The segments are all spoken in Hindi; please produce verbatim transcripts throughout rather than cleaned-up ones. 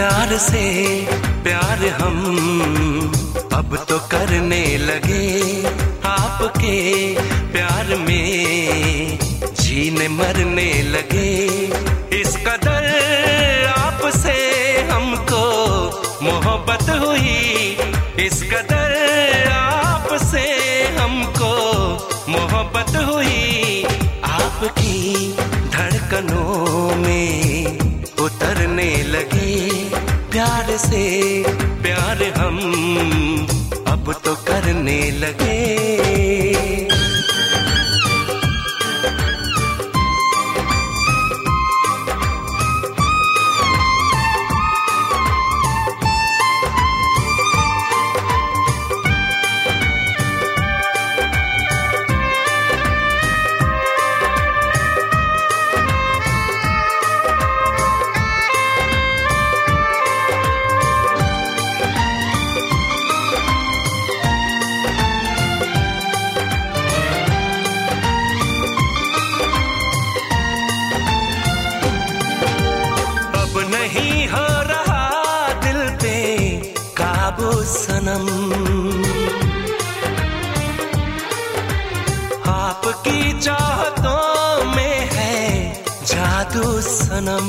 प्यार से प्यार हम अब तो करने लगे, आपके प्यार में जीने मरने लगे। इस कदर आपसे हमको मोहब्बत हुई, इस कदर आपसे हमको मोहब्बत हुई। आपकी धड़कनों में उतरने लगे, प्यार से प्यार हम अब तो करने लगे। नहीं हो रहा दिल पे काबू सनम, आपकी चाहतों में है जादू सनम।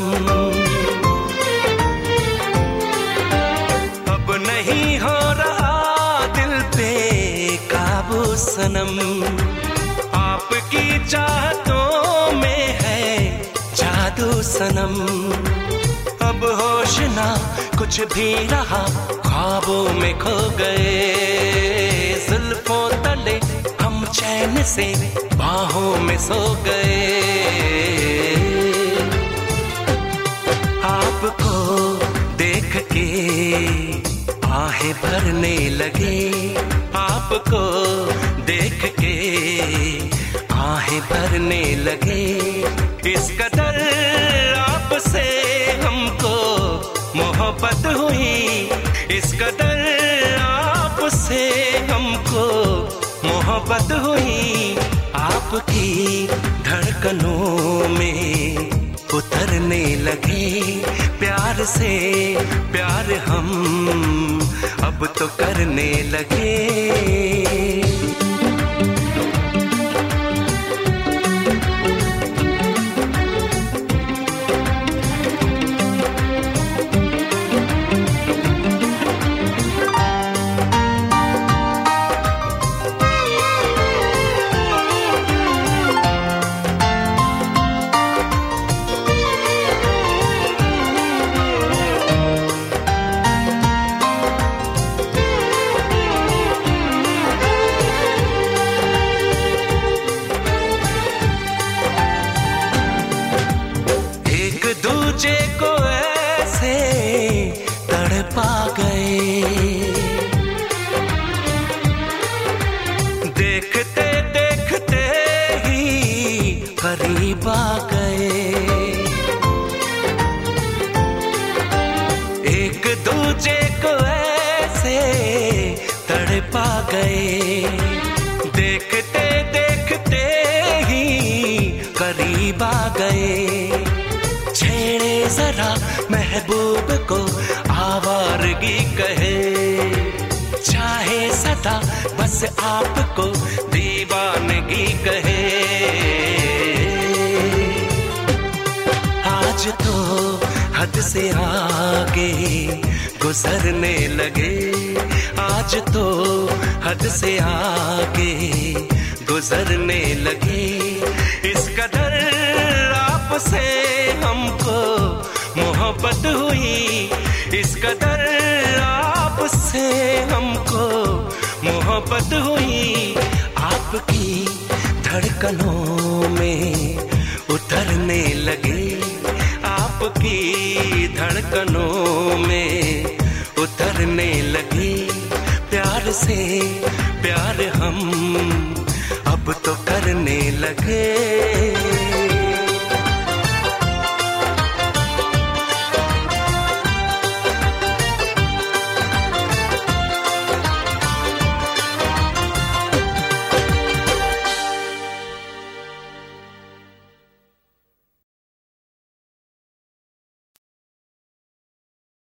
अब नहीं हो रहा दिल पे काबू सनम, आपकी चाहतों में है जादू सनम। अब होश ना कुछ भी रहा, ख्वाबों में खो गए, जुल्फों तले हम चैन से बाहों में सो गए। आपको देख के आहें भरने लगे, आपको देख के आहें भरने लगे। इस कदर आपसे हमको मोहब्बत हुई, इस कदर आपसे हमको मोहब्बत हुई। आपकी धड़कनों में उतरने लगे, प्यार से प्यार हम अब तो करने लगे। दूजे को ऐसे तड़पा गए, देखते देखते ही करीब आ गए। एक दूजे को ऐसे तड़पा गए, देखते देखते ही करीब आ गए। छेड़े जरा महबूब को आवारगी कहे, चाहे सदा बस आपको दीवानगी कहे। आज तो हद से आगे गुजरने लगे, आज तो हद से आगे गुजरने लगे। इस कदर आपसे हमको मोहब्बत हुई, इस कदर आपसे हमको मोहब्बत हुई। आपकी धड़कनों में उतरने लगे, आपकी धड़कनों में उतरने लगे। प्यार से प्यार हम अब तो करने लगे।